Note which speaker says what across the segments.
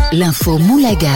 Speaker 1: L'info Moulaga.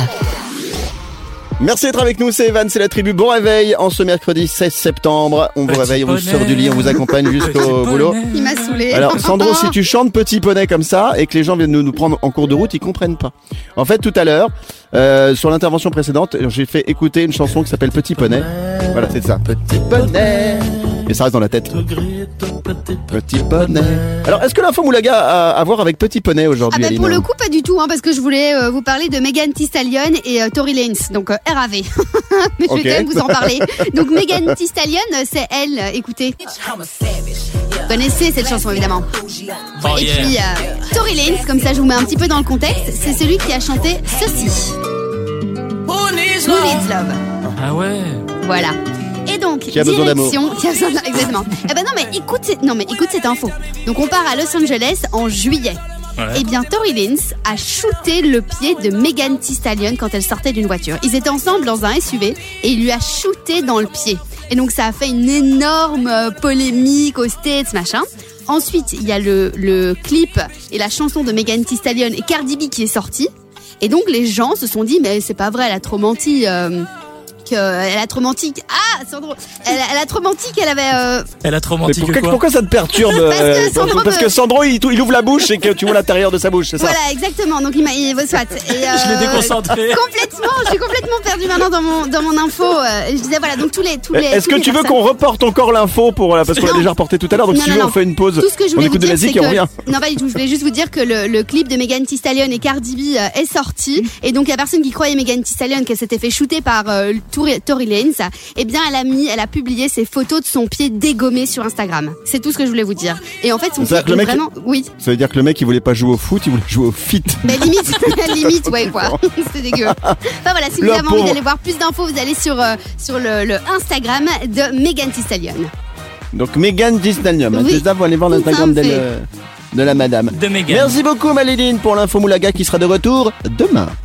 Speaker 2: Merci d'être avec nous, c'est Evan, c'est la tribu. Bon réveil en ce mercredi 16 septembre. On vous réveille, on vous sort du lit, on vous accompagne jusqu'au boulot.
Speaker 3: Il m'a saoulé.
Speaker 2: Alors Sandro, si tu chantes Petit Poney comme ça et que les gens viennent nous prendre en cours de route, ils comprennent pas. En fait, tout à l'heure, sur l'intervention précédente, j'ai fait écouter une chanson qui s'appelle Petit Poney. Voilà, c'est ça. Petit Poney. Et ça reste dans la tête. Petit Poney. Alors, est-ce que l'info Moulaga a à voir avec Petit Poney aujourd'hui, Aline ?
Speaker 3: Pour le coup, pas du tout, parce que je voulais vous parler de Megan Thee Stallion et Tory Lanez, donc RAV. Mais je vais quand même vous en parler. Donc Megan Thee Stallion, c'est elle, écoutez. Vous connaissez cette chanson, évidemment. Et puis, Tory Lanez, comme ça je vous mets un petit peu dans le contexte, c'est celui qui a chanté ceci. Who Needs Love.
Speaker 4: Ah ouais.
Speaker 3: Voilà. Et donc,
Speaker 2: qui a besoin d'amour.
Speaker 3: Exactement. Eh ben non mais écoute cette info. Donc on part à Los Angeles en juillet.
Speaker 4: Ouais.
Speaker 3: Eh bien, Tory Lanez a shooté le pied de Megan Thee Stallion quand elle sortait d'une voiture. Ils étaient ensemble dans un SUV et il lui a shooté dans le pied. Et donc ça a fait une énorme polémique aux States, machin. Ensuite, il y a le clip et la chanson de Megan Thee Stallion et Cardi B qui est sortie. Et donc les gens se sont dit mais c'est pas vrai, elle a trop menti. Elle a trop menti. Ah, Sandro, elle a trop menti qu'elle avait.
Speaker 4: Elle a trop menti.
Speaker 2: Pourquoi ça te perturbe Parce que Sandro il ouvre la bouche et que tu vois l'intérieur de sa bouche, c'est ça?
Speaker 3: Voilà, exactement. Donc il soit. Et,
Speaker 4: je l'ai déconcentré.
Speaker 3: Je suis complètement perdue maintenant dans mon info. Je disais voilà, donc tous les.
Speaker 2: Est-ce que tu veux qu'on reporte encore l'info parce qu'on l'a déjà reporté tout à l'heure. Donc si tu veux, on fait une pause.
Speaker 3: Tout ce que je
Speaker 2: on
Speaker 3: voulais
Speaker 2: écoute
Speaker 3: vous
Speaker 2: de la
Speaker 3: dire,
Speaker 2: zik et on revient.
Speaker 3: Non, pas du tout. Je voulais juste vous dire que le clip de Megan Thee Stallion et Cardi B est sorti. Et donc la personne qui croyait Megan Thee Stallion qu'elle s'était fait shooter par Tory Lanez, eh bien elle a publié ses photos de son pied dégommé sur Instagram. C'est tout ce que je voulais vous dire. Et en fait son pied est vraiment... Oui.
Speaker 2: Ça veut dire que le mec il voulait pas jouer au foot, il voulait jouer au fit.
Speaker 3: Mais limite ouais quoi. C'est dégueu. Enfin voilà, si vous avez envie d'aller voir plus d'infos, vous allez sur le Instagram de Megan Thee Stallion.
Speaker 2: Donc Megan Thee Stallion.
Speaker 3: Oui.
Speaker 2: C'est ça, vous allez voir l'Instagram de la madame.
Speaker 4: De Megan.
Speaker 2: Merci beaucoup Maléline pour l'info Moulaga qui sera de retour demain.